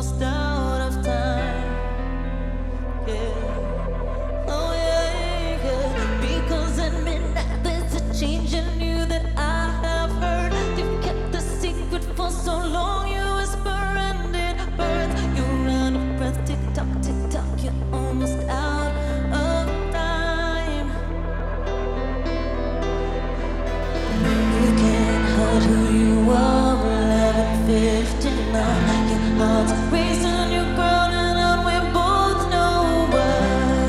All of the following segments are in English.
almost out of time. Yeah. Oh yeah, yeah. Because at midnight there's a change in you that I have heard. You've kept the secret for so long. You whisper and it burns. You run a breath, tick tock, you're almost out of time. You can't hide who you are. 11:59. Your heart's racing, you're crowding out. We both know why.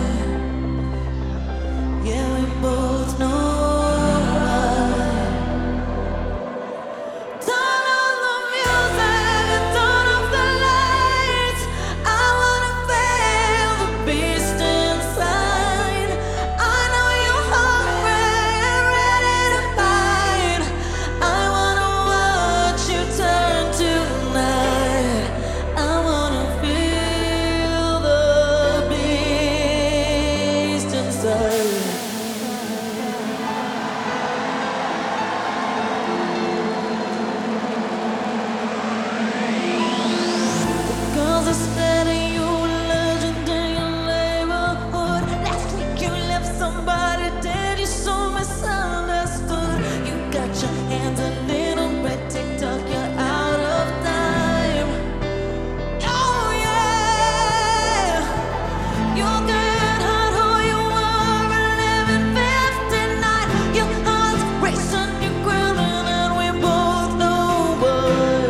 Yeah, we both know why. Turn on the music and turn off the lights. I wanna feel the beast inside. I know you're hungry and ready to fight. I wanna watch you turn tonight. I wanna feel the beast inside. Girls are steady, you a legend in your neighborhood. Last week you left somebody dead, you're so misunderstood. You got your hands a little red, TikTok, you're out of time. Oh yeah, you can't hide who you are. 11:59, your heart's racing, you're growling, and we both know why.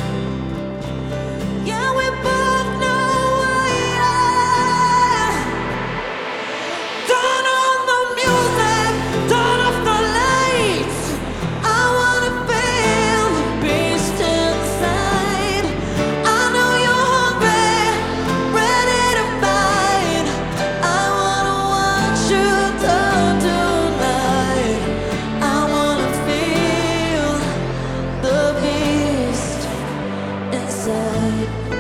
Yeah, we both know why. Turn on the music, turn off the lights. I wanna feel the beast inside. I know you're hungry, ready to fight. I wanna watch you turn tonight. I wanna feel the beast inside.